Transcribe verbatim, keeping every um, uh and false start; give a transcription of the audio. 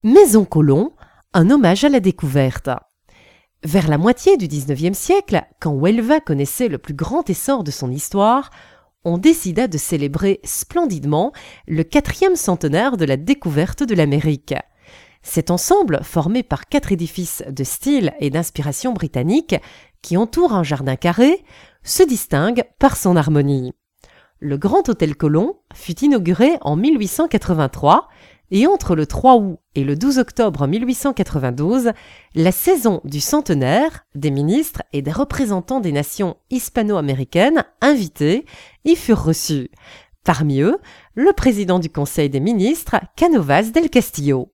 Maison Colomb, un hommage à la découverte. Vers la moitié du dix-neuvième siècle, quand Huelva connaissait le plus grand essor de son histoire, on décida de célébrer splendidement le quatrième centenaire de la découverte de l'Amérique. Cet ensemble, formé par quatre édifices de style et d'inspiration britannique qui entourent un jardin carré, se distingue par son harmonie. Le Grand Hôtel Colomb fut inauguré en mille huit cent quatre-vingt-trois et entre le trois août et le douze octobre mille huit cent quatre-vingt-douze, la saison du centenaire, des ministres et des représentants des nations hispano-américaines invités y furent reçus. Parmi eux, le président du Conseil des ministres, Cánovas del Castillo.